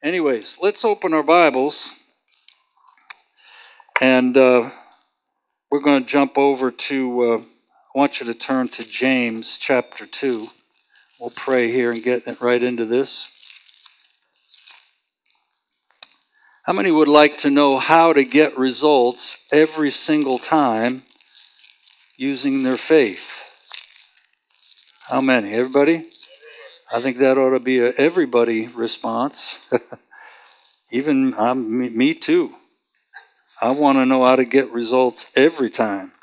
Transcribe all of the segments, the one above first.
Anyways, let's open our Bibles, and we're going to jump over to, I want you to turn to James chapter 2. We'll pray here and get right into this. How many would like to know how to get results every single time using their faith? How many? Everybody? I think that ought to be a everybody response. Even me too. I want to know how to get results every time.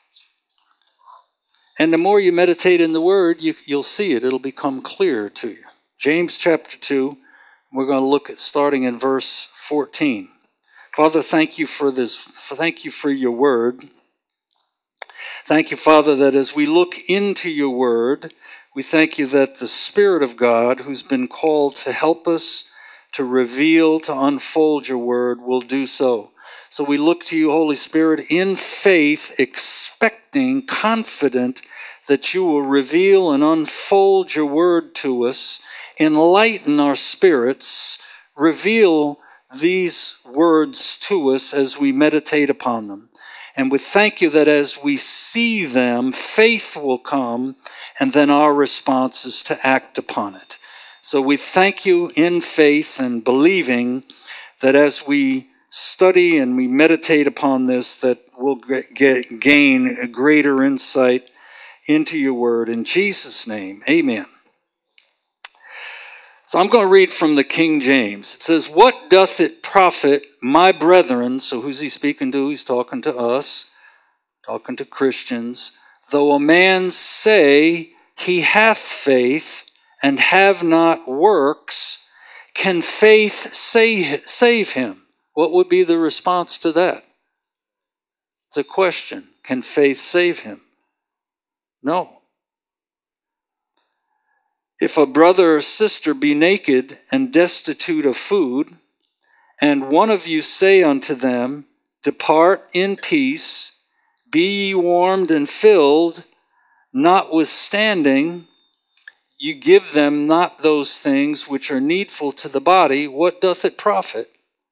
And the more you meditate in the Word, you'll see it. It'll become clearer to you. James chapter 2, we're going to look at starting in verse 14. Father, thank you for this. Thank you for your Word. Thank you, Father, that as we look into your Word, we thank you that the Spirit of God, who's been called to help us, to reveal, to unfold your Word, will do so. So we look to you, Holy Spirit, in faith, expecting, confident that you will reveal and unfold your Word to us, enlighten our spirits, reveal these words to us as we meditate upon them. And we thank you that as we see them, faith will come, and then our response is to act upon it. So we thank you in faith and believing that as we study and we meditate upon this, that we'll gain a greater insight into your word. In Jesus' name, amen. So I'm going to read from the King James. It says, "What doth it profit, my brethren," so who's he speaking to? He's talking to us, talking to Christians, "though a man say he hath faith and have not works, can faith save him?" What would be the response to that? It's a question. Can faith save him? No. "If a brother or sister be naked and destitute of food, and one of you say unto them, Depart in peace, be ye warmed and filled, notwithstanding you give them not those things which are needful to the body, what doth it profit?"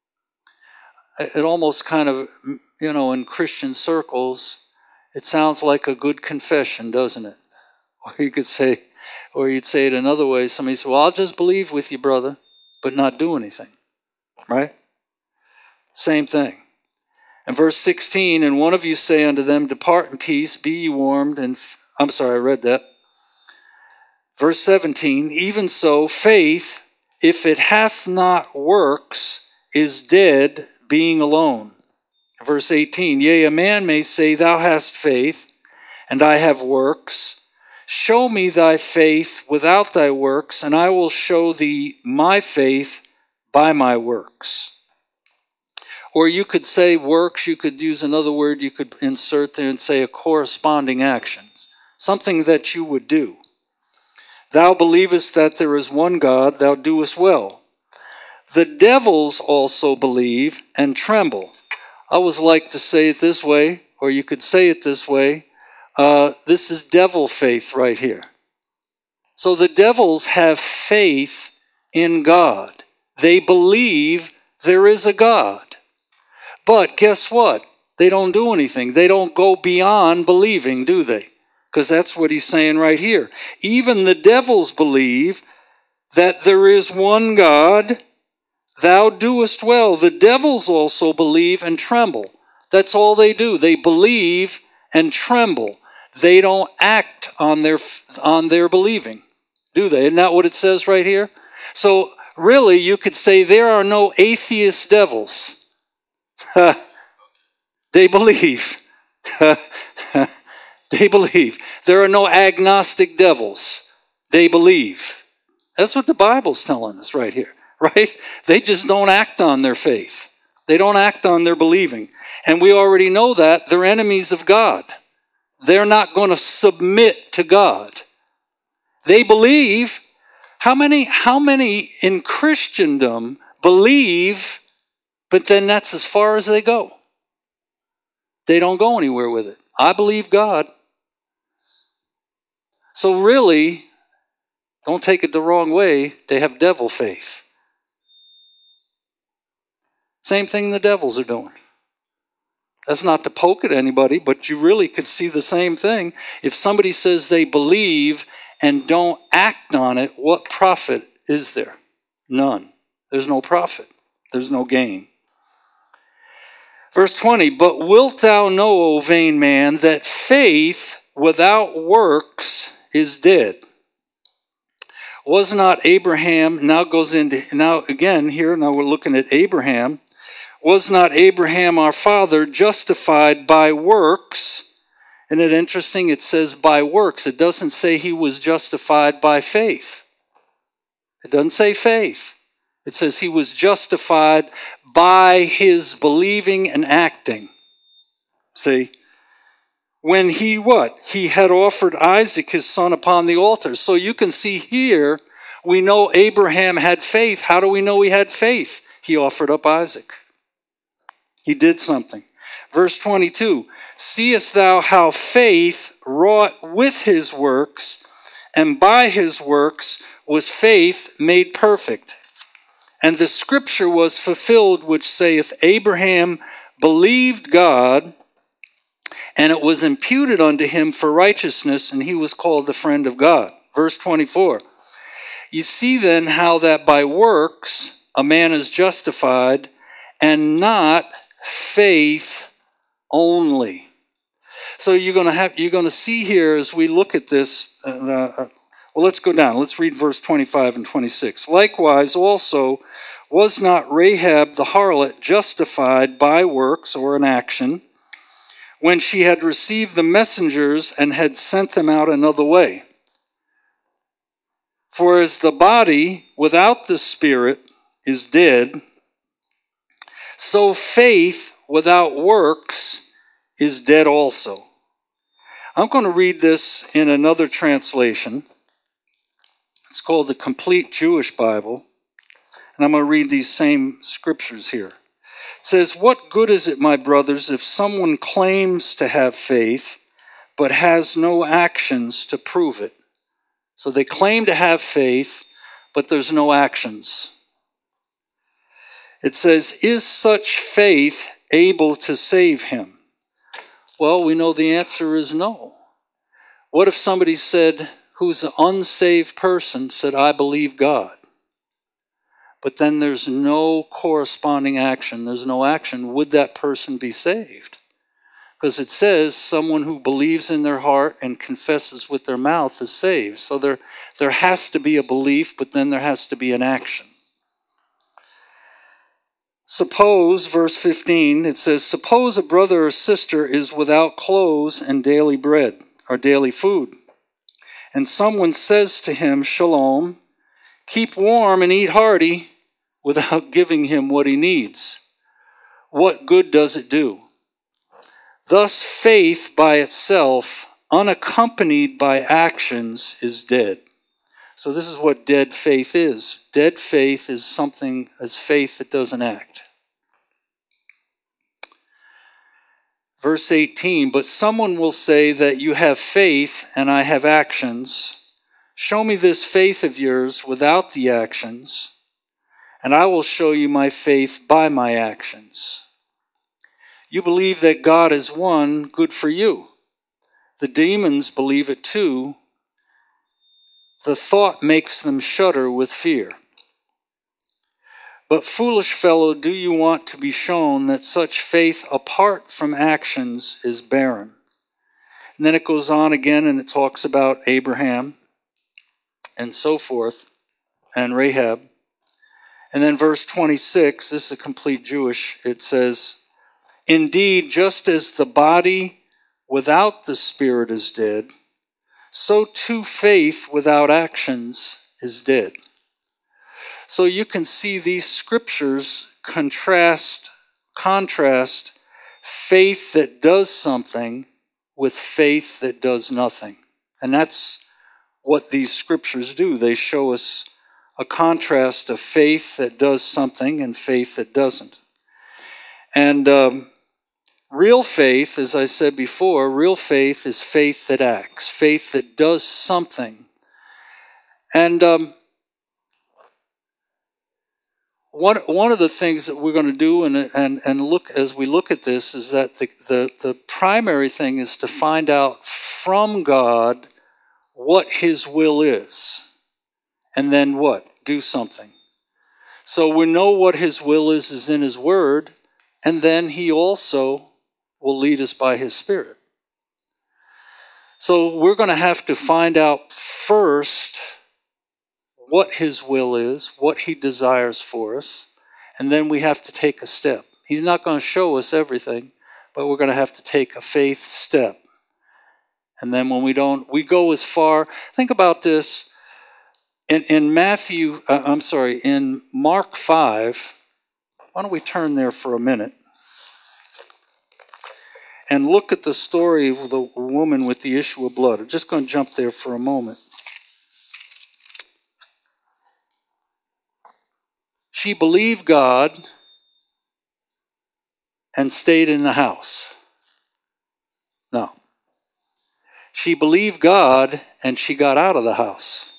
It almost kind of, in Christian circles, it sounds like a good confession, doesn't it? Or you could say, or you'd say it another way. Somebody says, "Well, I'll just believe with you, brother, but not do anything." Right? Same thing. And verse 16, "And one of you say unto them, Depart in peace, be ye warmed," and I'm sorry, I read that. Verse 17, "Even so, faith, if it hath not works, is dead, being alone." Verse 18, "Yea, a man may say, Thou hast faith, and I have works. Show me thy faith without thy works, and I will show thee my faith by my works." Or you could say works, you could use another word you could insert there and say a corresponding actions, something that you would do. "Thou believest that there is one God, thou doest well. The devils also believe and tremble." I always like to say it this way, or you could say it this way. This is devil faith right here. So the devils have faith in God. They believe there is a God. But guess what? They don't do anything. They don't go beyond believing, do they? Because that's what he's saying right here. Even the devils believe that there is one God. Thou doest well. The devils also believe and tremble. That's all they do. They believe and tremble. They don't act on their believing, do they? Isn't that what it says right here? So really, you could say there are no atheist devils. They believe. They believe. There are no agnostic devils. They believe. That's what the Bible's telling us right here, right? They just don't act on their faith. They don't act on their believing. And we already know that they're enemies of God. They're not going to submit to God. They believe. How many in Christendom believe, but then that's as far as they go? They don't go anywhere with it. I believe God. So really, don't take it the wrong way, they have devil faith. Same thing the devils are doing. That's not to poke at anybody, but you really could see the same thing. If somebody says they believe and don't act on it, what profit is there? None. There's no profit. There's no gain. Verse 20, but wilt thou know, O vain man, that faith without works is dead? Was not Abraham, now we're looking at Abraham. Was not Abraham our father justified by works? Isn't it interesting? It says by works. It doesn't say he was justified by faith. It doesn't say faith. It says he was justified by his believing and acting. See? When he what? He had offered Isaac his son upon the altar. So you can see here, we know Abraham had faith. How do we know he had faith? He offered up Isaac. He did something. Verse 22, seest thou how faith wrought with his works, and by his works was faith made perfect. And the scripture was fulfilled, which saith, Abraham believed God, and it was imputed unto him for righteousness, and he was called the friend of God. Verse 24. You see then how that by works a man is justified, and not faith only. So you're going to see here as we look at this. Well, let's go down. Let's read verse 25 and 26. Likewise, also, was not Rahab the harlot justified by works or an action, when she had received the messengers and had sent them out another way? For as the body without the spirit is dead, so faith without works is dead also. I'm going to read this in another translation. It's called the Complete Jewish Bible. And I'm going to read these same scriptures here. It says, what good is it, my brothers, if someone claims to have faith, but has no actions to prove it? So they claim to have faith, but there's no actions. It says, is such faith able to save him? Well, we know the answer is no. What if somebody said, who's an unsaved person, said, I believe God? But then there's no corresponding action. There's no action. Would that person be saved? Because it says someone who believes in their heart and confesses with their mouth is saved. So there has to be a belief, but then there has to be an action. Suppose, verse 15, it says, suppose a brother or sister is without clothes and daily bread, or daily food, and someone says to him, Shalom, keep warm and eat hearty, without giving him what he needs. What good does it do? Thus faith by itself, unaccompanied by actions, is dead. So this is what dead faith is. Dead faith is something as faith that doesn't act. Verse 18, but someone will say that you have faith and I have actions. Show me this faith of yours without the actions, and I will show you my faith by my actions. You believe that God is one, good for you. The demons believe it too. The thought makes them shudder with fear. But foolish fellow, do you want to be shown that such faith apart from actions is barren? And then it goes on again and it talks about Abraham and so forth and Rahab. And then verse 26, this is a complete Jewish, it says, indeed, just as the body without the spirit is dead, so too faith without actions is dead. So you can see these scriptures contrast faith that does something with faith that does nothing. And that's what these scriptures do. They show us a contrast of faith that does something and faith that doesn't. And real faith, as I said before, real faith is faith that acts, faith that does something. And one of the things that we're going to do and look as we look at this is that the primary thing is to find out from God what his will is. And then what? Do something. So we know what his will is in his word, and then he also will lead us by his Spirit. So we're going to have to find out first what his will is, what he desires for us, and then we have to take a step. He's not going to show us everything, but we're going to have to take a faith step. And then when we go as far. Think about this. In Mark 5, why don't we turn there for a minute and look at the story of the woman with the issue of blood. I'm just going to jump there for a moment. She believed God and stayed in the house. No. She believed God and she got out of the house.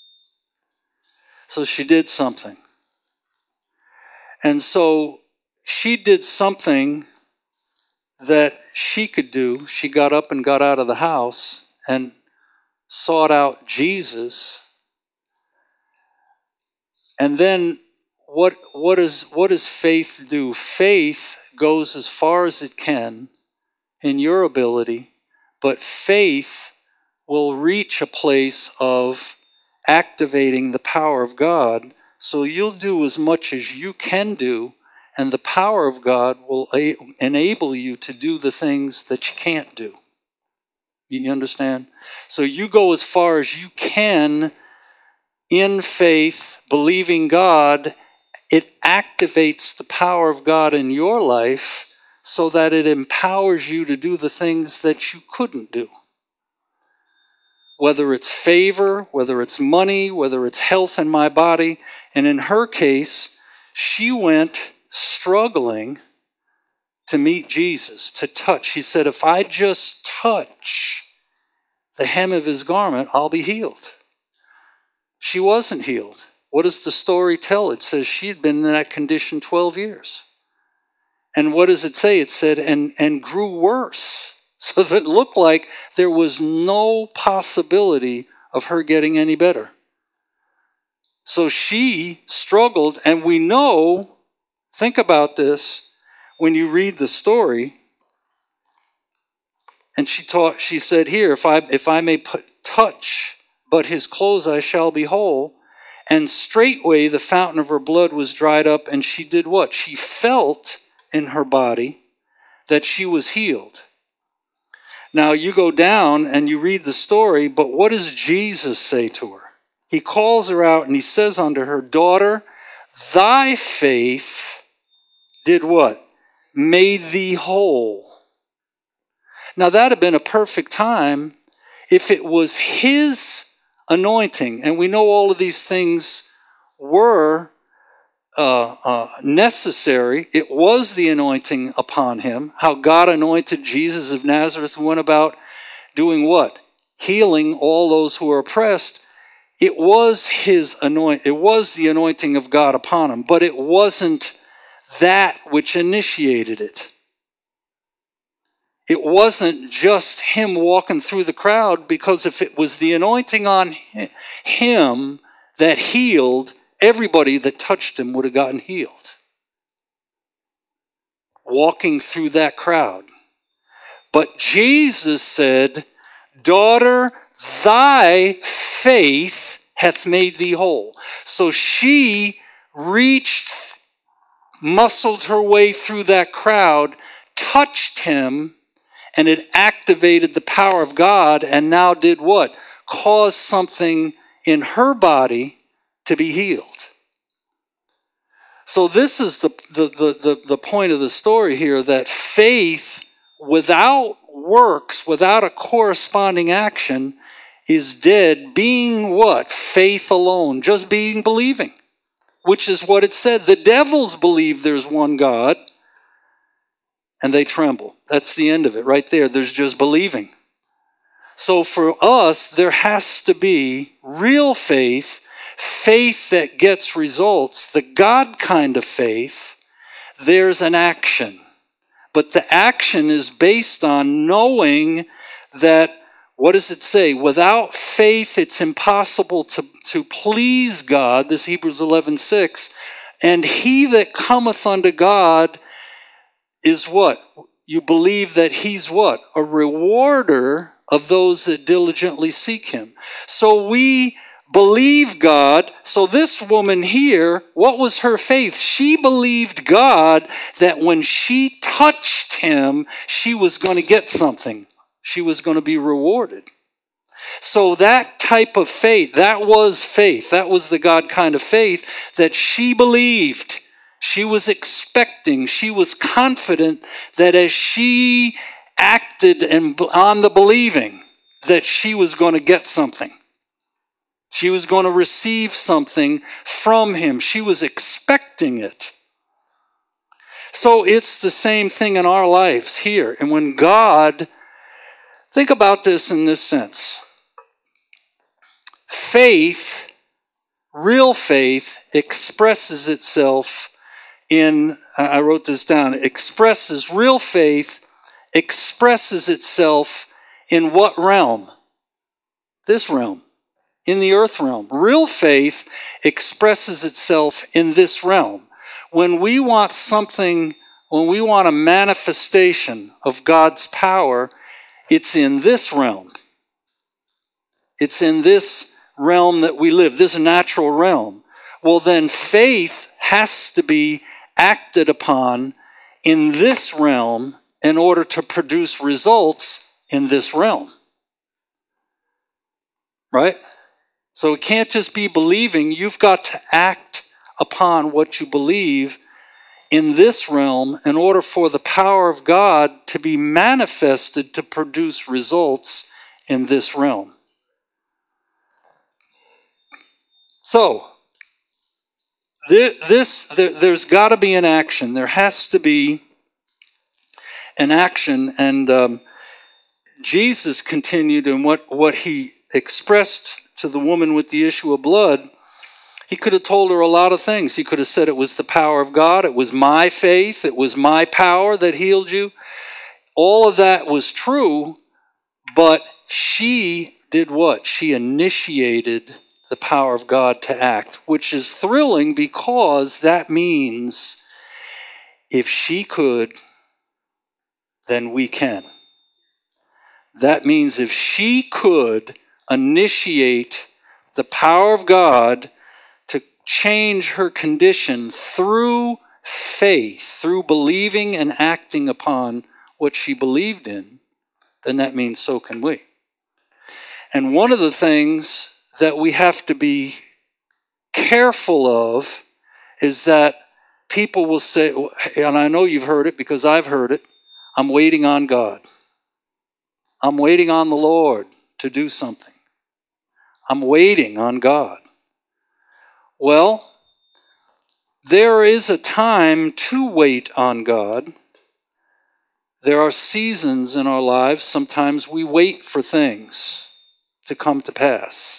So she did something. And so she did something that she could do. She got up and got out of the house and sought out Jesus. And then what does faith do? Faith goes as far as it can in your ability, but faith will reach a place of activating the power of God. So you'll do as much as you can do, and the power of God will enable you to do the things that you can't do. You understand? So you go as far as you can in faith, believing God. It activates the power of God in your life so that it empowers you to do the things that you couldn't do. Whether it's favor, whether it's money, whether it's health in my body. And in her case, she went struggling to meet Jesus, to touch. She said, if I just touch the hem of his garment, I'll be healed. She wasn't healed. What does the story tell? It says she had been in that condition 12 years. And what does it say? It said, and grew worse. So that it looked like there was no possibility of her getting any better. So she struggled, and we know, think about this, when you read the story, and she said here, if I may touch but his clothes, I shall be whole. And straightway the fountain of her blood was dried up, and she did what? She felt in her body that she was healed. Now you go down and you read the story, but what does Jesus say to her? He calls her out and he says unto her, daughter, thy faith did what? Made thee whole. Now that had been a perfect time if it was his anointing, and we know all of these things were necessary. It was the anointing upon him, how God anointed Jesus of Nazareth and went about doing what? Healing all those who were oppressed. It was his anointing. It was the anointing of God upon him, but it wasn't that which initiated it. It wasn't just him walking through the crowd, because if it was the anointing on him that healed, everybody that touched him would have gotten healed. Walking through that crowd. But Jesus said, daughter, thy faith hath made thee whole. So she muscled her way through that crowd, touched him, and it activated the power of God, and now did what? Caused something in her body to be healed. So this is the point of the story here, that faith without works, without a corresponding action, is dead, being what? Faith alone, just being believing, which is what it said. The devils believe there's one God, and they tremble. That's the end of it right there. There's just believing. So for us, there has to be real faith, faith that gets results, the God kind of faith, there's an action. But the action is based on knowing that, what does it say? Without faith, it's impossible to please God. This Hebrews 11:6. And he that cometh unto God is what? You believe that he's what? A rewarder of those that diligently seek him. So we believe God. So this woman here, what was her faith? She believed God that when she touched him, she was going to get something. She was going to be rewarded. So that type of faith, that was faith. That was the God kind of faith that she believed. She was expecting. She was confident that as she acted on the believing, that she was going to get something. She was going to receive something from him. She was expecting it. So it's the same thing in our lives here. And when God, think about this in this sense. Faith, real faith, expresses itself in, I wrote this down, real faith expresses itself in what realm? This realm. In the earth realm. Real faith expresses itself in this realm. When we want something, when we want a manifestation of God's power, it's in this realm. It's in this realm that we live, this natural realm. Well, then faith has to be acted upon in this realm in order to produce results in this realm. Right? So it can't just be believing. You've got to act upon what you believe in this realm in order for the power of God to be manifested to produce results in this realm. So, there's got to be an action. There has to be an action. And Jesus continued in what he expressed to the woman with the issue of blood. He could have told her a lot of things. He could have said it was the power of God. It was my faith. It was my power that healed you. All of that was true, but she did what? She initiated the power of God to act, which is thrilling because that means if she could, then we can. That means if she could initiate the power of God to change her condition through faith, through believing and acting upon what she believed in, then that means so can we. And one of the things that we have to be careful of is that people will say, and I know you've heard it because I've heard it, I'm waiting on God. I'm waiting on the Lord to do something. I'm waiting on God. Well, there is a time to wait on God. There are seasons in our lives. Sometimes we wait for things to come to pass.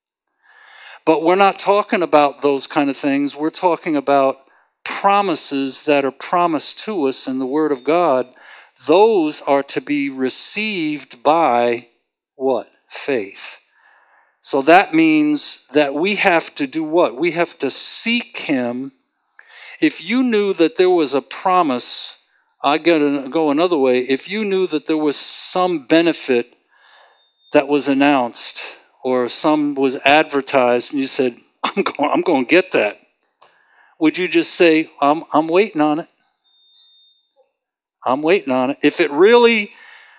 But we're not talking about those kind of things. We're talking about promises that are promised to us in the Word of God. Those are to be received by what? Faith. So that means that we have to do what? We have to seek Him. If you knew that there was a promise, I gotta go another way. If you knew that there was some benefit that was announced or some was advertised and you said, I'm going to get that, would you just say, I'm waiting on it? I'm waiting on it. If it really,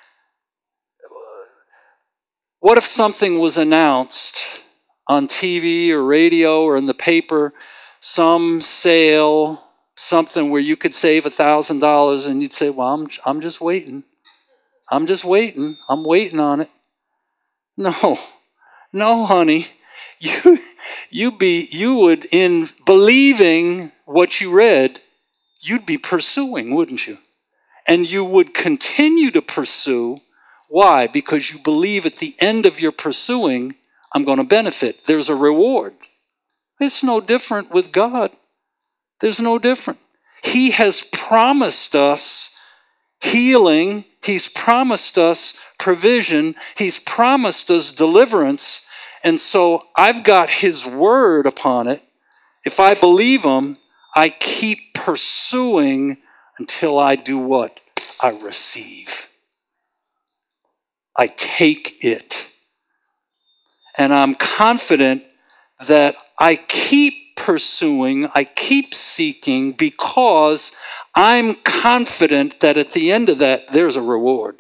what if something was announced on TV or radio or in the paper, some sale, something where you could save $1,000 and you'd say, well, I'm just waiting. I'm just waiting. I'm waiting on it. No, honey. You would, in believing what you read, you'd be pursuing, wouldn't you? And you would continue to pursue. Why? Because you believe at the end of your pursuing, I'm going to benefit. There's a reward. It's no different with God. There's no different. He has promised us healing. He's promised us provision. He's promised us deliverance. And so I've got his word upon it. If I believe him, I keep pursuing until I do what? I receive. I take it. And I'm confident that I keep pursuing, I keep seeking, because I'm confident that at the end of that, there's a reward.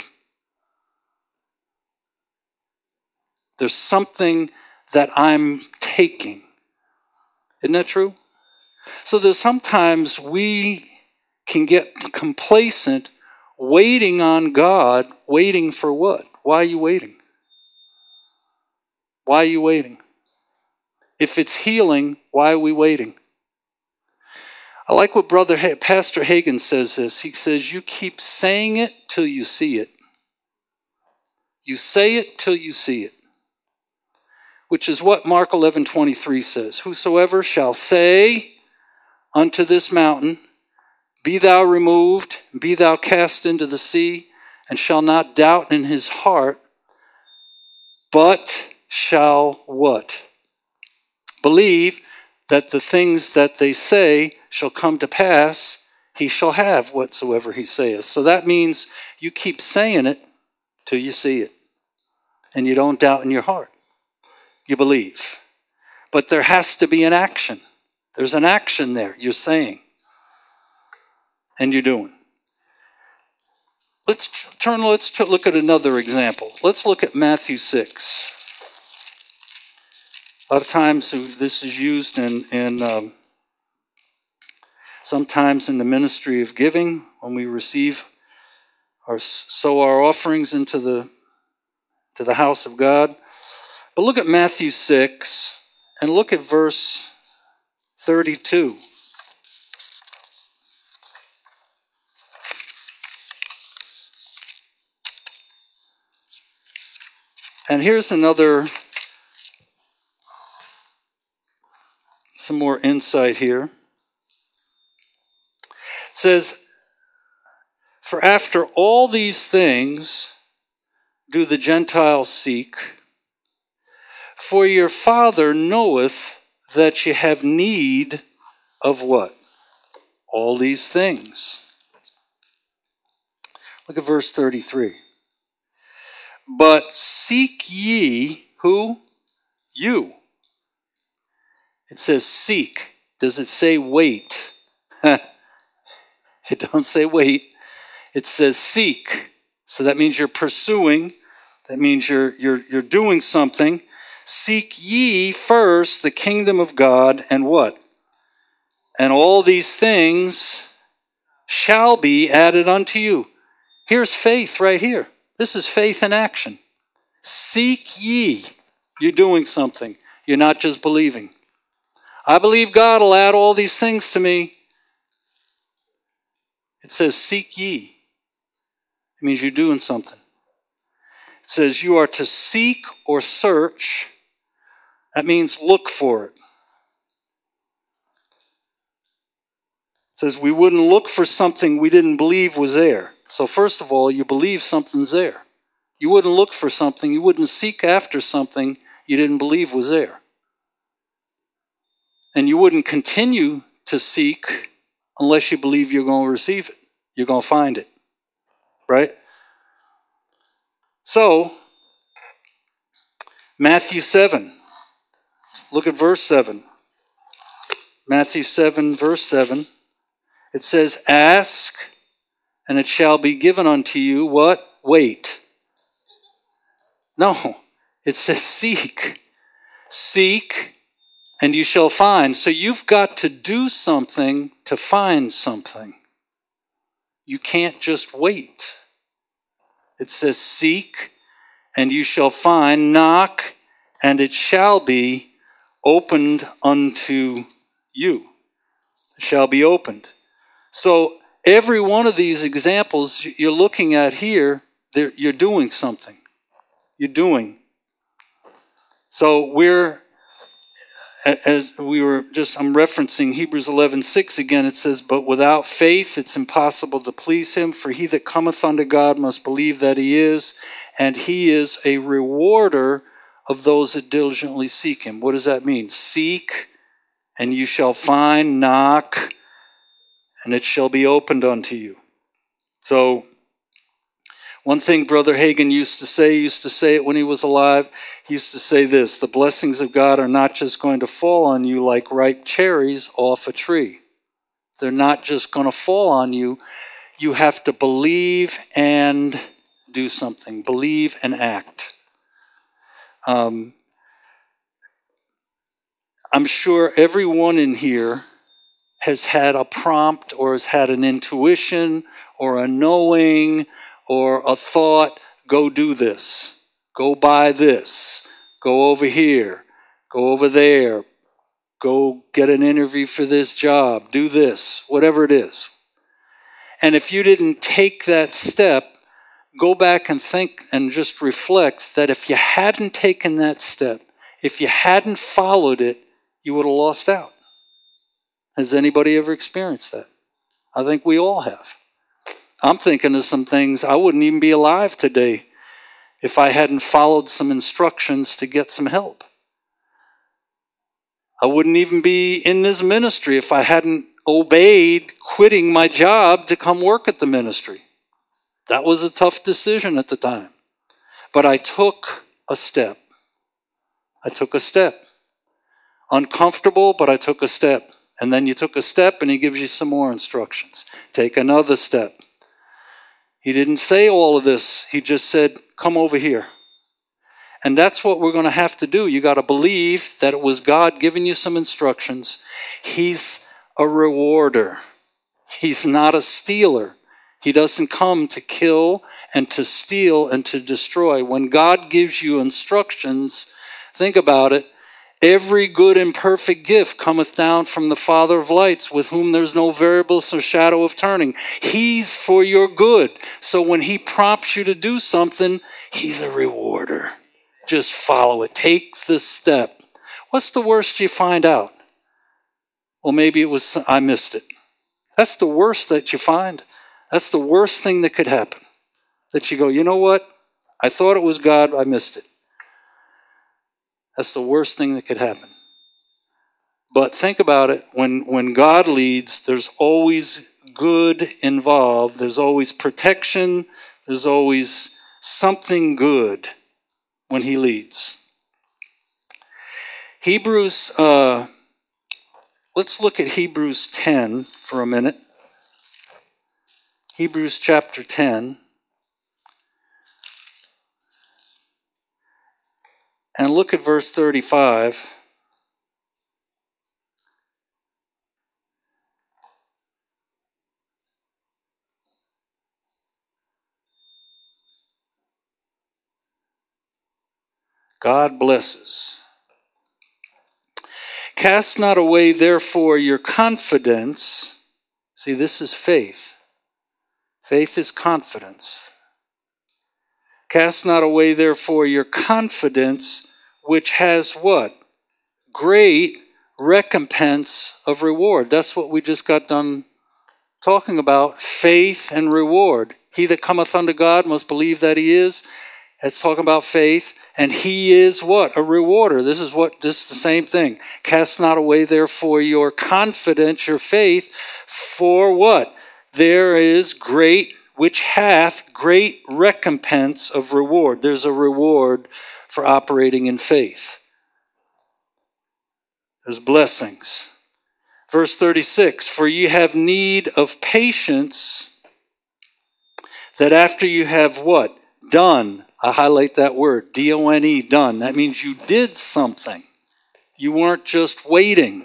There's something that I'm taking. Isn't that true? So there's sometimes we can get complacent waiting on God, waiting for what? Why are you waiting? Why are you waiting? If it's healing, why are we waiting? I like what Pastor Hagin says this. He says, you keep saying it till you see it. You say it till you see it. Which is what Mark 11:23 says. Whosoever shall say unto this mountain, be thou removed, be thou cast into the sea, and shall not doubt in his heart, but shall what? Believe that the things that they say shall come to pass, he shall have whatsoever he saith. So that means you keep saying it till you see it. And you don't doubt in your heart. You believe. But there has to be an action. There's an action there. You're saying. And you're doing. Let's look at another example. Let's look at Matthew 6. A lot of times this is used in sometimes in the ministry of giving when we receive sow our offerings into the house of God. But look at Matthew 6 and look at verse 32. And here's some more insight here. It says, for after all these things do the Gentiles seek, for your Father knoweth that ye have need of what? All these things. Look at verse 33. But seek ye, who? You. It says seek. Does it say wait? It don't say wait. It says seek. So that means you're pursuing. That means you're doing something. Seek ye first the kingdom of God, and what? And all these things shall be added unto you. Here's faith right here. This is faith in action. Seek ye. You're doing something. You're not just believing. I believe God will add all these things to me. It says seek ye. It means you're doing something. It says you are to seek or search. That means look for it. It says we wouldn't look for something we didn't believe was there. So first of all, you believe something's there. You wouldn't look for something, you wouldn't seek after something you didn't believe was there. And you wouldn't continue to seek unless you believe you're going to receive it. You're going to find it. Right? So, Matthew 7. Look at verse 7. Matthew 7, verse 7. It says, ask, and it shall be given unto you. What? Wait. No. It says seek. Seek, and you shall find. So you've got to do something to find something. You can't just wait. It says seek, and you shall find. Knock, and it shall be opened unto you. It shall be opened. So every one of these examples you're looking at here, you're doing something. You're doing. So as I'm referencing Hebrews 11:6 again. It says, "But without faith it's impossible to please him, for he that cometh unto God must believe that he is, and he is a rewarder of those that diligently seek him." What does that mean? Seek, and you shall find. Knock, and it shall be opened unto you. So, one thing Brother Hagin used to say it when he was alive. He used to say this: the blessings of God are not just going to fall on you like ripe cherries off a tree. They're not just going to fall on you. You have to believe and do something. Believe and act. I'm sure everyone in here has had a prompt or has had an intuition or a knowing or a thought: go do this, go buy this, go over here, go over there, go get an interview for this job, do this, whatever it is. And if you didn't take that step, go back and think and just reflect that if you hadn't taken that step, if you hadn't followed it, you would have lost out. Has anybody ever experienced that? I think we all have. I'm thinking of some things. I wouldn't even be alive today if I hadn't followed some instructions to get some help. I wouldn't even be in this ministry if I hadn't obeyed quitting my job to come work at the ministry. That was a tough decision at the time. But I took a step. Uncomfortable, but I took a step. And then you took a step and he gives you some more instructions. Take another step. He didn't say all of this. He just said, come over here. And that's what we're going to have to do. You got to believe that it was God giving you some instructions. He's a rewarder. He's not a stealer. He doesn't come to kill and to steal and to destroy. When God gives you instructions, think about it. Every good and perfect gift cometh down from the Father of lights, with whom there's no variableness or shadow of turning. He's for your good. So when he prompts you to do something, he's a rewarder. Just follow it. Take the step. What's the worst you find out? Well, maybe it was, I missed it. That's the worst that you find. That's the worst thing that could happen. That you go, you know what? I thought it was God, I missed it. That's the worst thing that could happen. But think about it. When God leads, there's always good involved. There's always protection. There's always something good when he leads. Hebrews, let's look at Hebrews 10 for a minute. Hebrews chapter 10. And look at verse 35. God blesses. Cast not away, therefore, your confidence. See, this is faith. Faith is confidence. Cast not away, therefore, your confidence, which has what? Great recompense of reward. That's what we just got done talking about. Faith and reward. He that cometh unto God must believe that he is. It's talking about faith. And he is what? A rewarder. This is the same thing. Cast not away, therefore, your confidence, your faith, for what? There is great, which hath great recompense of reward. There's a reward for operating in faith. There's blessings. Verse 36, for ye have need of patience, that after you have what? Done. I highlight that word, D-O-N-E, done. That means you did something. You weren't just waiting.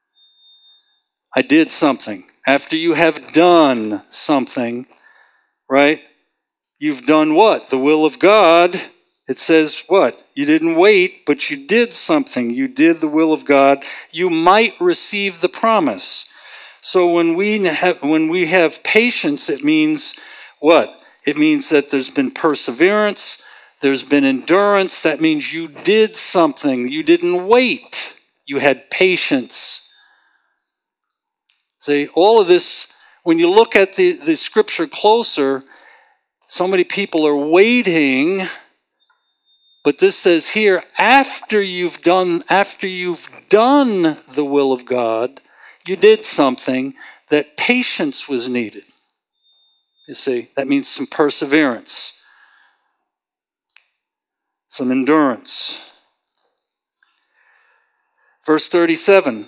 I did something. After you have done something, right? You've done what? The will of God. It says what? You didn't wait, but you did something. You did the will of God. You might receive the promise. So when we have patience, it means what? It means that there's been perseverance, there's been endurance. That means you did something. You didn't wait. You had patience. See, all of this, when you look at the scripture closer, so many people are waiting, but this says here, after you've done the will of God, you did something that patience was needed. You see, that means some perseverance, some endurance. Verse 37,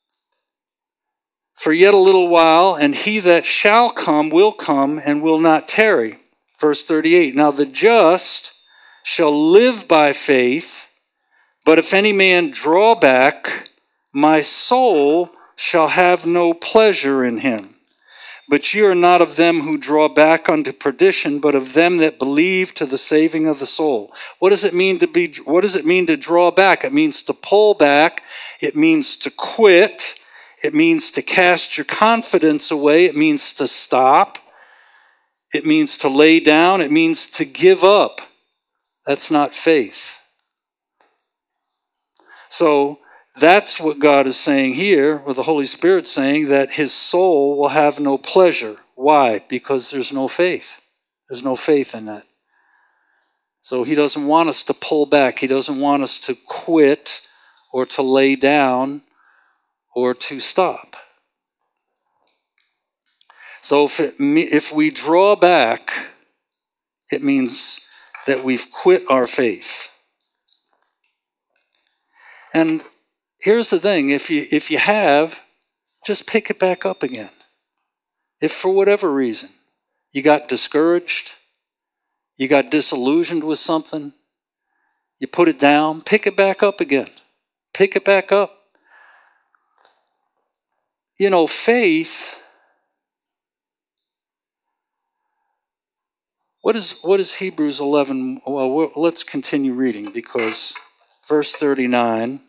for yet a little while, and he that shall come will come and will not tarry. Verse 38, now the just shall live by faith, but if any man draw back, my soul shall have no pleasure in him. But ye are not of them who draw back unto perdition, but of them that believe to the saving of the soul. What does it mean to draw back? It means to pull back. It means to quit. It means to cast your confidence away. It means to stop. It means to lay down. It means to give up. That's not faith. So that's what God is saying here, or the Holy Spirit's saying, that his soul will have no pleasure. Why? Because there's no faith. There's no faith in that. So he doesn't want us to pull back. He doesn't want us to quit or to lay down or to stop. So if we draw back, it means that we've quit our faith. And here's the thing, if you have, just pick it back up again. If for whatever reason you got discouraged, you got disillusioned with something, you put it down, pick it back up again. Pick it back up. You know, faith, what is Hebrews 11? Well, let's continue reading, because verse 39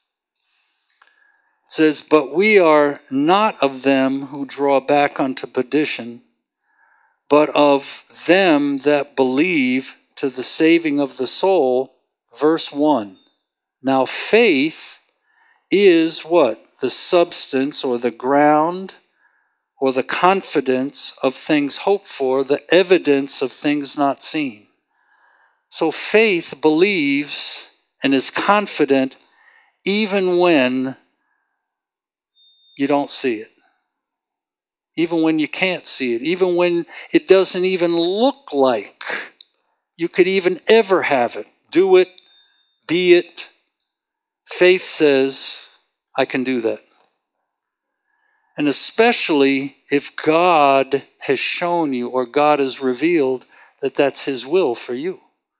says, but we are not of them who draw back unto perdition, but of them that believe to the saving of the soul. Verse 1. Now faith is what? The substance or the ground or the confidence of things hoped for, the evidence of things not seen. So faith believes and is confident even when you don't see it. Even when you can't see it. Even when it doesn't even look like you could even ever have it. Do it. Be it. Faith says, I can do that. And especially if God has shown you or God has revealed that that's his will for you.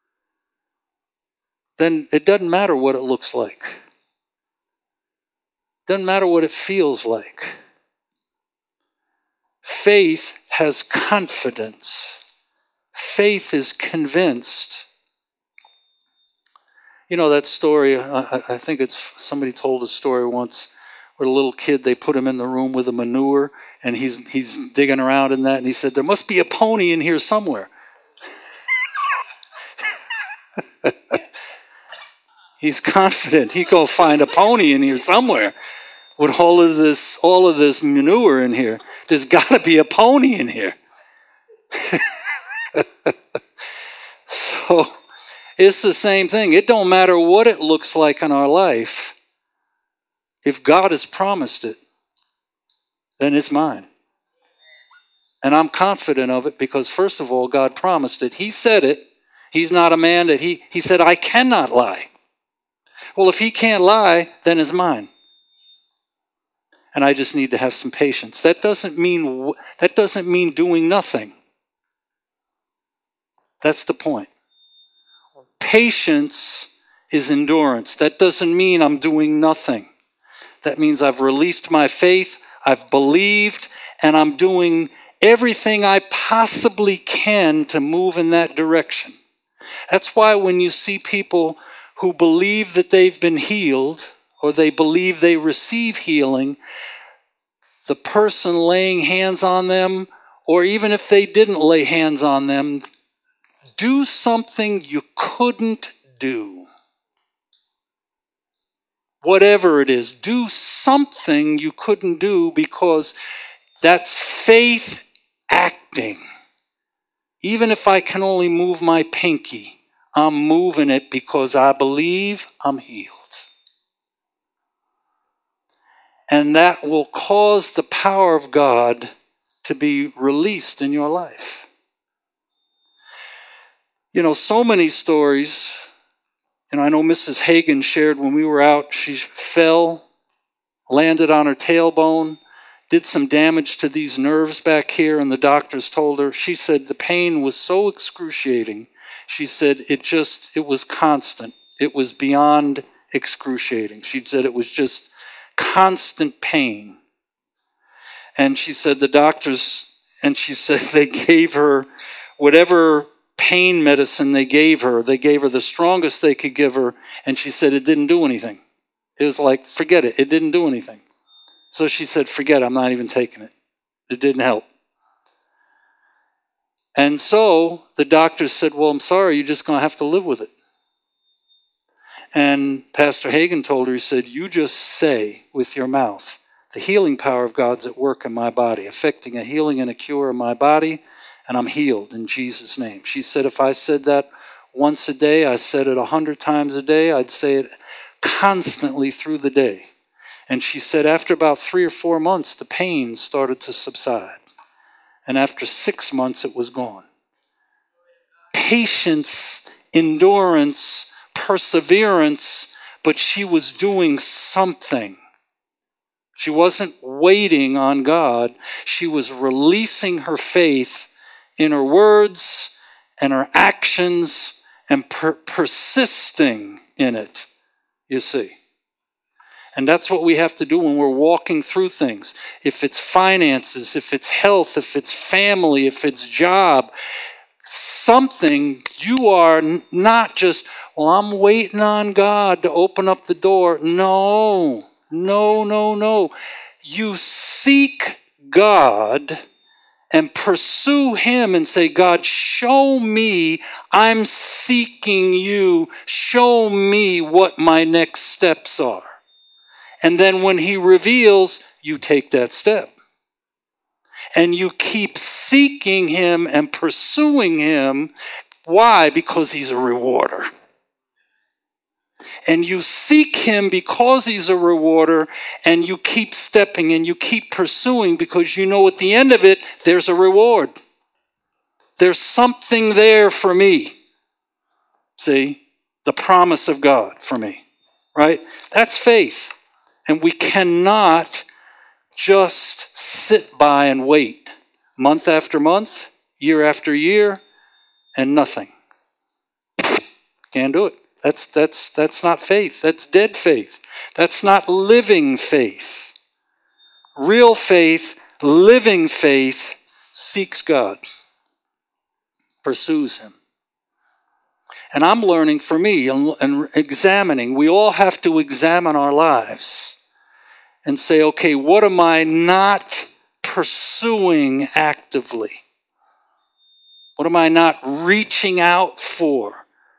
Then it doesn't matter what it looks like. Doesn't matter what it feels like. Faith has confidence. Faith is convinced. You know that story, I think it's somebody told a story once where a little kid, they put him in the room with the manure and he's digging around in that, and he said, there must be a pony in here somewhere. He's confident he can find a pony in here somewhere. With all of this manure in here, there's got to be a pony in here. So it's the same thing. It don't matter what it looks like in our life. If God has promised it, then it's mine. And I'm confident of it because, first of all, God promised it. He said it. He's not a man that he said, I cannot lie. Well, if he can't lie, then it's mine. And I just need to have some patience. That doesn't mean doing nothing. That's the point. Patience is endurance. That doesn't mean I'm doing nothing. That means I've released my faith, I've believed, and I'm doing everything I possibly can to move in that direction. That's why when you see people who believe that they've been healed, or they believe they receive healing, the person laying hands on them, or even if they didn't lay hands on them, do something you couldn't do. whatever it is. Do something you couldn't do, because that's faith acting. Even if I can only move my pinky, I'm moving it because I believe I'm healed. And that will cause the power of God to be released in your life. You know, so many stories, and I know Mrs. Hagan shared when we were out, she fell, landed on her tailbone, did some damage to these nerves back here, and the doctors told her, she said the pain was so excruciating. She said it was constant. It was beyond excruciating. She said it was just constant pain. And she said the doctors, and she said they gave her whatever pain medicine they gave her the strongest they could give her, and she said it didn't do anything. It was like, forget it, it didn't do anything. So she said, forget it, I'm not even taking it. It didn't help. And so the doctors said, well, I'm sorry, you're just going to have to live with it. And Pastor Hagan told her, he said, you just say with your mouth, the healing power of God's at work in my body, affecting a healing and a cure in my body, and I'm healed in Jesus' name. She said, if I said that once a day, I said it 100 times a day, I'd say it constantly through the day. And she said after about 3 or 4 months, the pain started to subside. And after 6 months, it was gone. Patience, endurance, perseverance, but she was doing something. She wasn't waiting on God. She was releasing her faith in her words and her actions and persisting in it, you see. And that's what we have to do when we're walking through things. If it's finances, if it's health, if it's family, if it's job, something, you are not just, well, I'm waiting on God to open up the door. No. You seek God and pursue Him and say, God, show me, I'm seeking you. Show me what my next steps are. And then when He reveals, you take that step. And you keep seeking Him and pursuing Him. Why? Because He's a rewarder. And you seek Him because He's a rewarder, and you keep stepping and you keep pursuing because you know at the end of it, there's a reward. There's something there for me. See? The promise of God for me. Right? That's faith. And we cannot just sit by and wait month after month, year after year, and nothing. Can't do it. That's not faith. That's dead faith. That's not living faith. Real faith, living faith, seeks God, pursues Him. And I'm learning for me and examining. We all have to examine our lives and say, okay, what am I not pursuing actively? What am I not reaching out for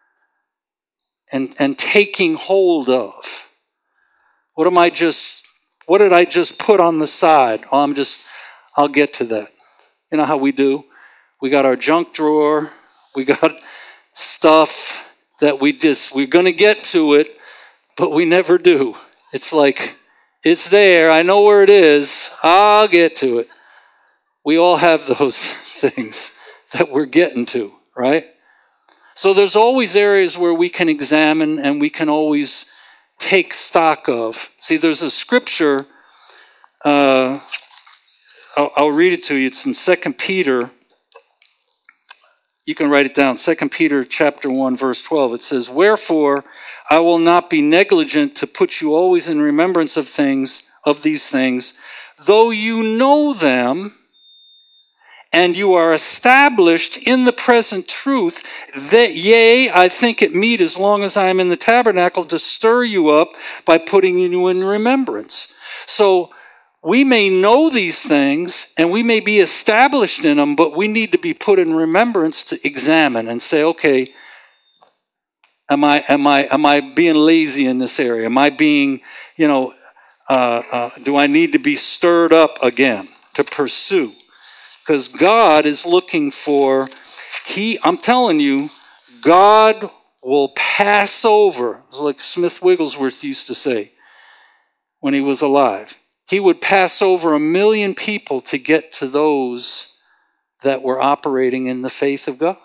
and taking hold of? What did I just put on the side? I'll get to that. You know how we do? We got our junk drawer. We got stuff that we're going to get to it, but we never do. It's like, it's there. I know where it is. I'll get to it. We all have those things that we're getting to, right? So there's always areas where we can examine and we can always take stock of. See, there's a scripture, I'll read it to you. It's in 2 Peter. You can write it down. 2 Peter chapter 1, verse 12. It says, wherefore I will not be negligent to put you always in remembrance of these things, though you know them, and you are established in the present truth, that yea, I think it meet as long as I am in the tabernacle to stir you up by putting you in remembrance. So we may know these things and we may be established in them, but we need to be put in remembrance to examine and say, okay, Am I being lazy in this area? Am I being, do I need to be stirred up again to pursue? Because God is looking for, I'm telling you, God will pass over, it's like Smith Wigglesworth used to say when he was alive. He would pass over 1 million people to get to those that were operating in the faith of God.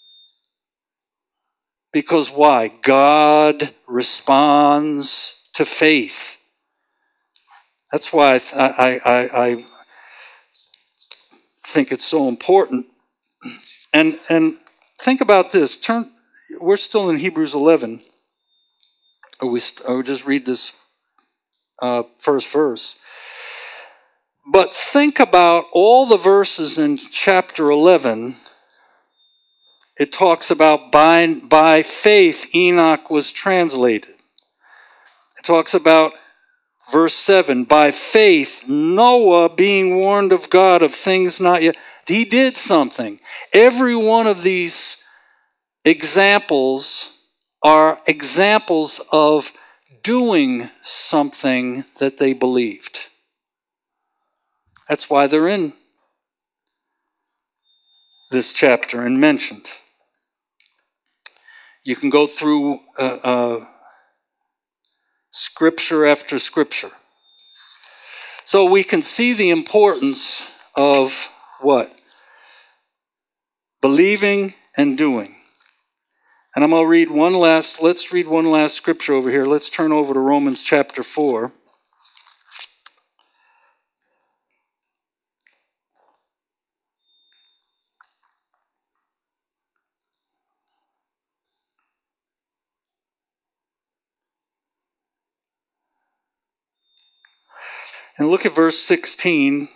Because why? God responds to faith. That's why I think it's so important. And think about this. We're still in Hebrews 11. Or just read this first verse. But think about all the verses in chapter 11. It talks about by faith Enoch was translated. It talks about verse 7, by faith Noah being warned of God of things not yet. He did something. Every one of these examples are examples of doing something that they believed. That's why they're in this chapter and mentioned. You can go through scripture after scripture. So we can see the importance of what? Believing and doing. And I'm going to read let's read one last scripture over here. Let's turn over to Romans chapter 4. And look at verse 16.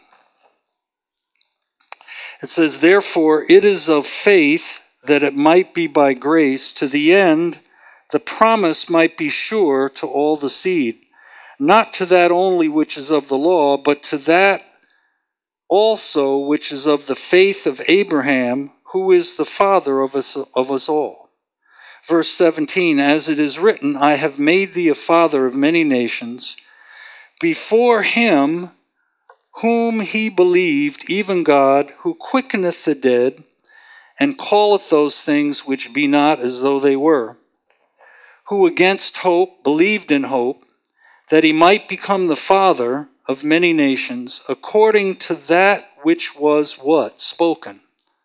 It says, therefore, it is of faith that it might be by grace, to the end the promise might be sure to all the seed, not to that only which is of the law, but to that also which is of the faith of Abraham, who is the father of us all. Verse 17, as it is written, I have made thee a father of many nations, before him whom he believed, even God, who quickeneth the dead, and calleth those things which be not as though they were, who against hope believed in hope, that he might become the father of many nations, according to that which was what? Spoken.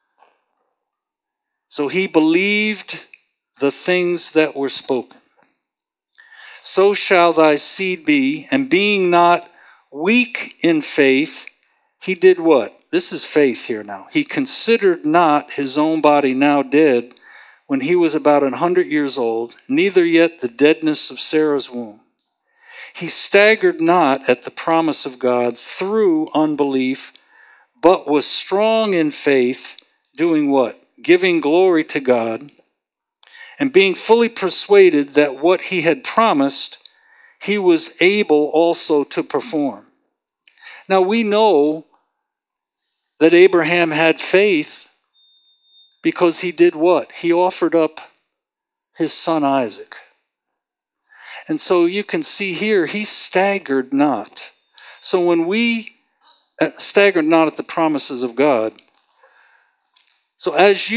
So he believed the things that were spoken. So shall thy seed be, and being not weak in faith, he did what? This is faith here now. He considered not his own body now dead when he was about 100 years old, neither yet the deadness of Sarah's womb. He staggered not at the promise of God through unbelief, but was strong in faith, doing what? Giving glory to God, and being fully persuaded that what he had promised, he was able also to perform. Now we know that Abraham had faith because he did what? He offered up his son Isaac. And so you can see here, he staggered not. So when we staggered not at the promises of God, so as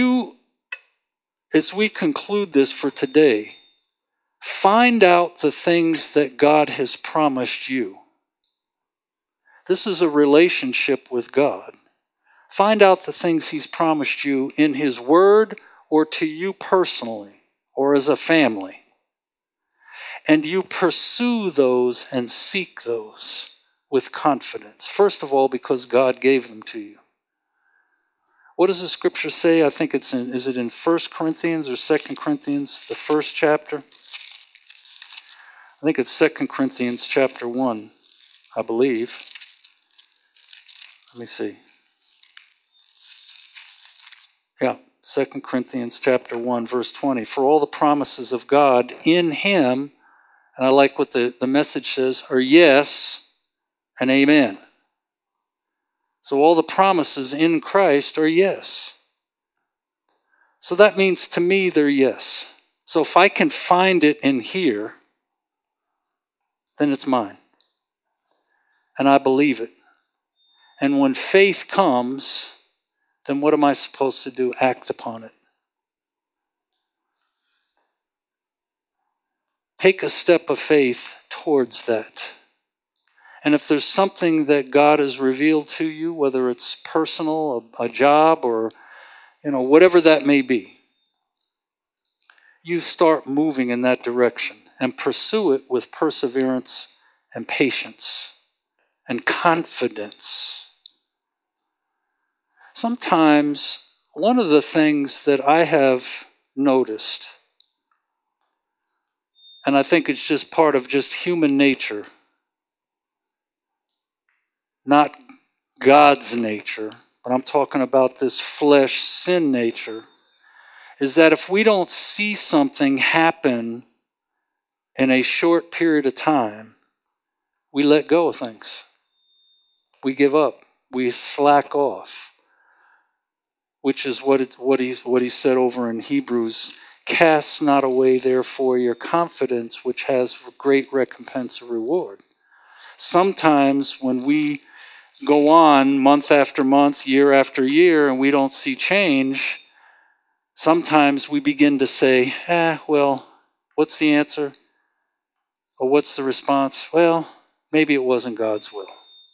we conclude this for today, find out the things that God has promised you. This is a relationship with God. Find out the things he's promised you in his word or to you personally or as a family. And you pursue those and seek those with confidence. First of all, because God gave them to you. What does the scripture say? I think is it in 1 Corinthians or 2 Corinthians, the first chapter? I think it's 2 Corinthians chapter 1, I believe. Let me see. Yeah, 2 Corinthians chapter 1, verse 20. For all the promises of God in him, and I like what the message says, are yes and amen. So all the promises in Christ are yes. So that means to me they're yes. So if I can find it in here, then it's mine. And I believe it. And when faith comes, then what am I supposed to do? Act upon it. Take a step of faith towards that. And if there's something that God has revealed to you, whether it's personal, a job, or whatever that may be, you start moving in that direction and pursue it with perseverance and patience and confidence. Sometimes one of the things that I have noticed, and I think it's just part of just human nature, not God's nature, but I'm talking about this flesh sin nature, is that if we don't see something happen in a short period of time, we let go of things. We give up. We slack off. Which is what he said over in Hebrews. Cast not away, therefore, your confidence, which has great recompense of reward. Sometimes when we go on month after month, year after year, and we don't see change, sometimes we begin to say, well, what's the answer? Or what's the response? Well, maybe it wasn't God's will.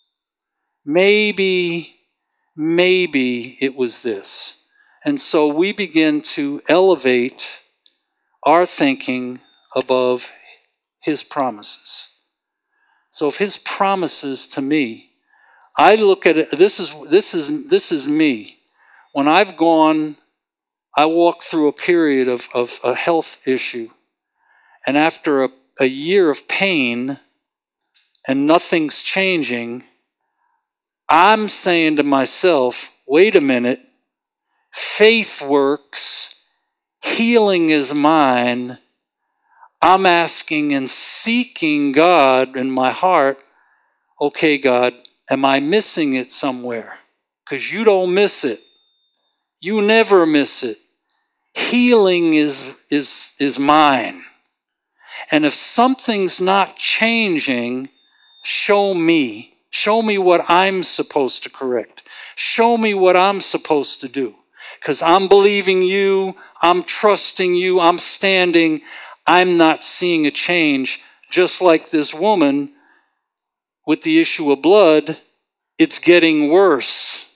Maybe it was this. And so we begin to elevate our thinking above his promises. So if his promises to me, I look at it, this is me. When I walk through a period of a health issue, and after a year of pain and nothing's changing, I'm saying to myself, wait a minute, faith works, healing is mine. I'm asking and seeking God in my heart, okay, God, am I missing it somewhere? Because you don't miss it. You never miss it. Healing is mine. And if something's not changing, show me. Show me what I'm supposed to correct. Show me what I'm supposed to do. Because I'm believing you, I'm trusting you, I'm standing, I'm not seeing a change. Just like this woman with the issue of blood, it's getting worse.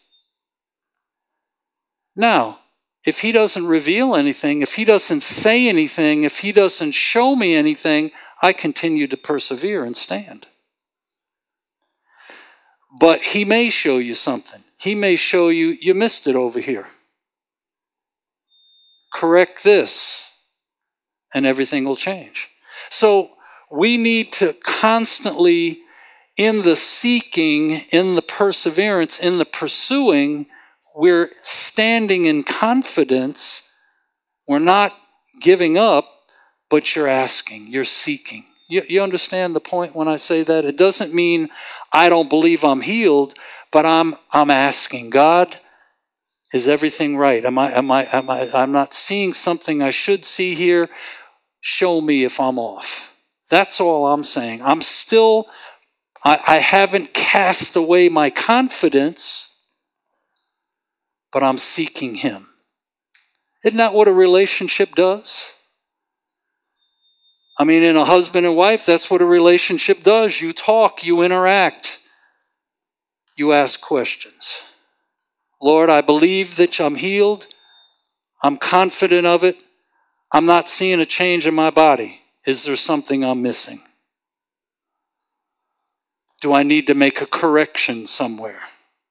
Now, if he doesn't reveal anything, if he doesn't say anything, if he doesn't show me anything, I continue to persevere and stand. But he may show you something. He may show you, you missed it over here. Correct this, and everything will change. So we need to constantly, in the seeking, in the perseverance, in the pursuing, we're standing in confidence. We're not giving up, but you're asking, you're seeking. You understand the point when I say that? It doesn't mean I don't believe I'm healed, but I'm asking, God, is everything right? I'm not seeing something I should see here. Show me if I'm off. That's all I'm saying. I haven't cast away my confidence, but I'm seeking him. Isn't that what a relationship does? I mean, in a husband and wife, that's what a relationship does. You talk, you interact, you ask questions. Lord, I believe that I'm healed. I'm confident of it. I'm not seeing a change in my body. Is there something I'm missing? Do I need to make a correction somewhere?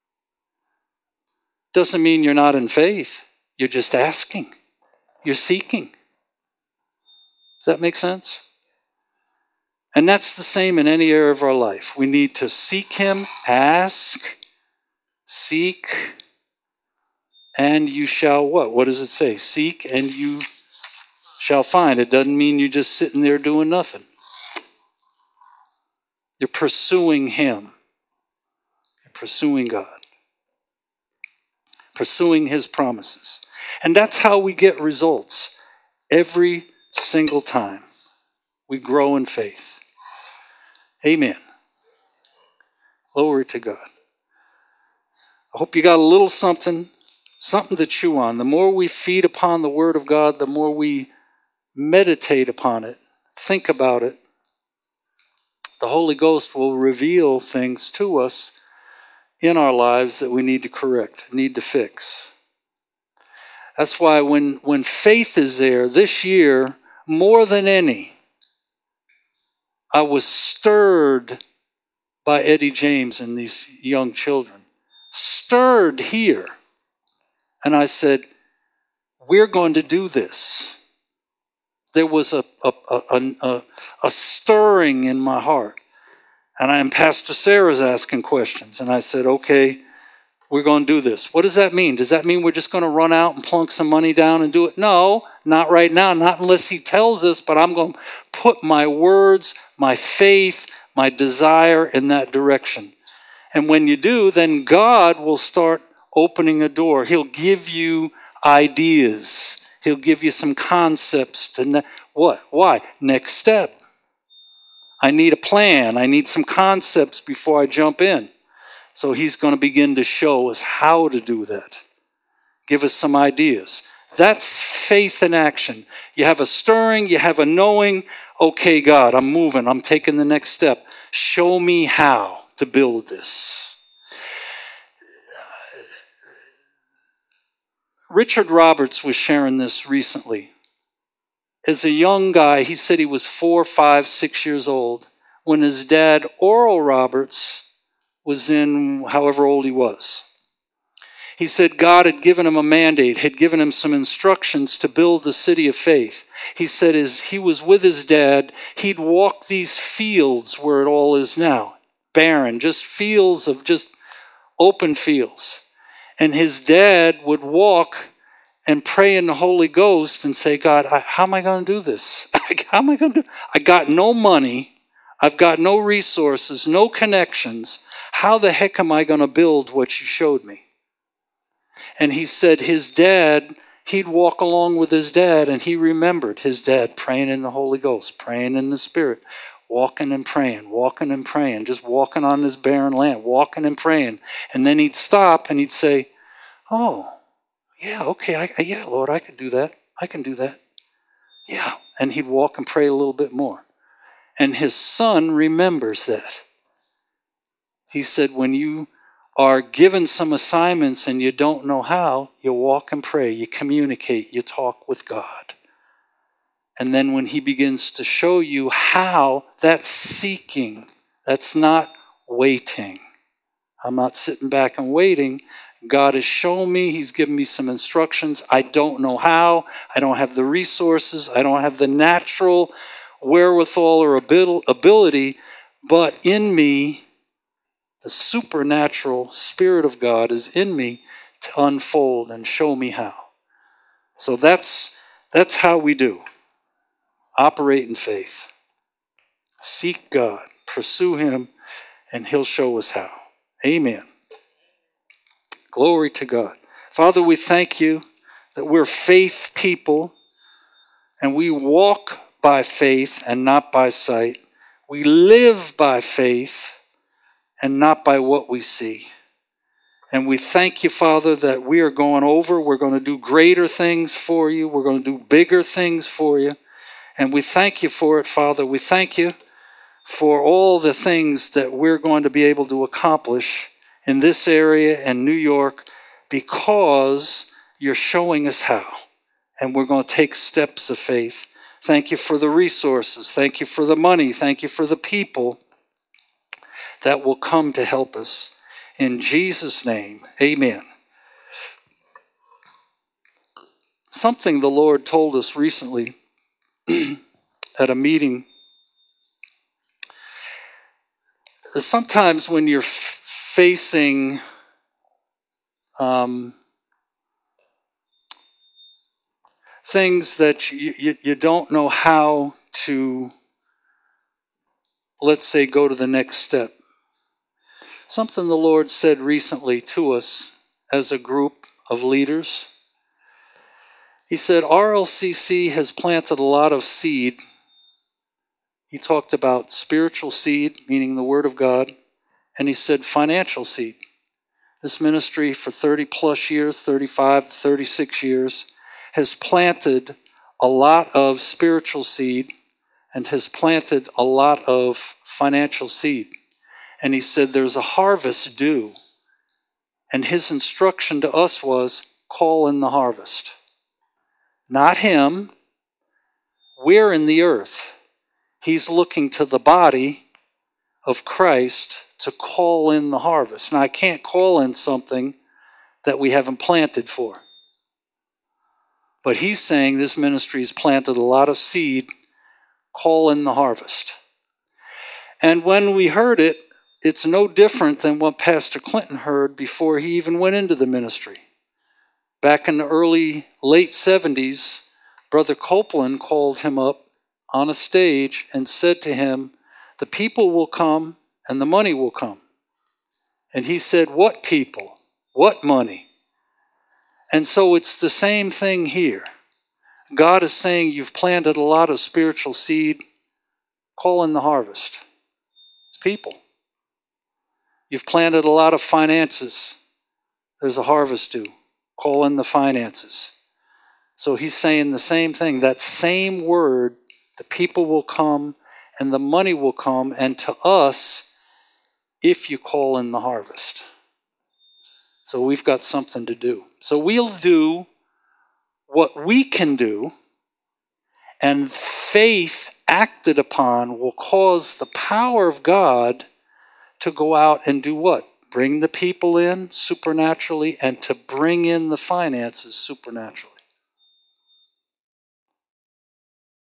Doesn't mean you're not in faith. You're just asking. You're seeking. Does that make sense? And that's the same in any area of our life. We need to seek him, ask, seek, and you shall what? What does it say? Seek and you shall find. It doesn't mean you're just sitting there doing nothing. You're pursuing him. You're pursuing God. Pursuing his promises. And that's how we get results every single time. We grow in faith. Amen. Glory to God. I hope you got a little something to chew on. The more we feed upon the Word of God, the more we meditate upon it, think about it, the Holy Ghost will reveal things to us in our lives that we need to correct, need to fix. That's why when faith is there this year, more than any, I was stirred by Eddie James and these young children. Stirred here. And I said, we're going to do this. There was a stirring in my heart. And Pastor Sarah's asking questions. And I said, okay, we're going to do this. What does that mean? Does that mean we're just going to run out and plunk some money down and do it? No, not right now. Not unless he tells us. But I'm going to put my words, my faith, my desire in that direction. And when you do, then God will start opening a door. He'll give you ideas. He'll give you some concepts to what? Why? Next step. I need a plan. I need some concepts before I jump in. So he's going to begin to show us how to do that. Give us some ideas. That's faith in action. You have a stirring, you have a knowing. Okay, God, I'm moving. I'm taking the next step. Show me how to build this. Richard Roberts was sharing this recently. As a young guy, he said he was 4, 5, 6 years old when his dad, Oral Roberts, was in however old he was. He said God had given him a mandate, had given him some instructions to build the city of faith. He said as he was with his dad, he'd walk these fields where it all is now, barren, just fields of just open fields. And his dad would walk and pray in the Holy Ghost and say, God, how am I going to do this? How am I going to do? I got no money. I've got no resources, no connections. How the heck am I going to build what you showed me? And he said his dad, he'd walk along with his dad, and he remembered his dad praying in the Holy Ghost, praying in the Spirit, walking and praying, just walking on this barren land, walking and praying. And then he'd stop and he'd say, oh, yeah, okay, yeah, Lord, I could do that. I can do that. Yeah. And he'd walk and pray a little bit more. And his son remembers that. He said, when you are given some assignments and you don't know how, you walk and pray, you communicate, you talk with God. And then when he begins to show you how, that's seeking. That's not waiting. I'm not sitting back and waiting. God has shown me. He's given me some instructions. I don't know how. I don't have the resources. I don't have the natural wherewithal or ability. But in me, the supernatural Spirit of God is in me to unfold and show me how. So that's how we do. Operate in faith. Seek God. Pursue Him, and He'll show us how. Amen. Glory to God. Father, we thank you that we're faith people, and we walk by faith and not by sight. We live by faith and not by what we see. And we thank you, Father, that we are going over. We're going to do greater things for you. We're going to do bigger things for you. And we thank you for it, Father. We thank you for all the things that we're going to be able to accomplish in this area and New York because you're showing us how. And we're going to take steps of faith. Thank you for the resources. Thank you for the money. Thank you for the people that will come to help us. In Jesus' name, amen. Something the Lord told us recently at a meeting. Sometimes when you're facing things that you don't know how to, let's say, go to the next step. Something the Lord said recently to us as a group of leaders. He said, RLCC has planted a lot of seed. He talked about spiritual seed, meaning the Word of God, and he said financial seed. This ministry for 30 plus years, 35, 36 years, has planted a lot of spiritual seed and has planted a lot of financial seed. And he said there's a harvest due. And his instruction to us was, call in the harvest. Not him. We're in the earth. He's looking to the body of Christ to call in the harvest. Now, I can't call in something that we haven't planted for. But he's saying this ministry has planted a lot of seed, call in the harvest. And when we heard it, it's no different than what Pastor Clinton heard before he even went into the ministry. Back in the late 70s, Brother Copeland called him up on a stage and said to him, the people will come and the money will come. And he said, what people? What money? And so it's the same thing here. God is saying you've planted a lot of spiritual seed, call in the harvest. It's people. You've planted a lot of finances. There's a harvest due. Call in the finances. So he's saying the same thing. That same word, the people will come and the money will come, and to us, if you call in the harvest. So we've got something to do. So we'll do what we can do, and faith acted upon will cause the power of God to go out and do what? Bring the people in supernaturally and to bring in the finances supernaturally.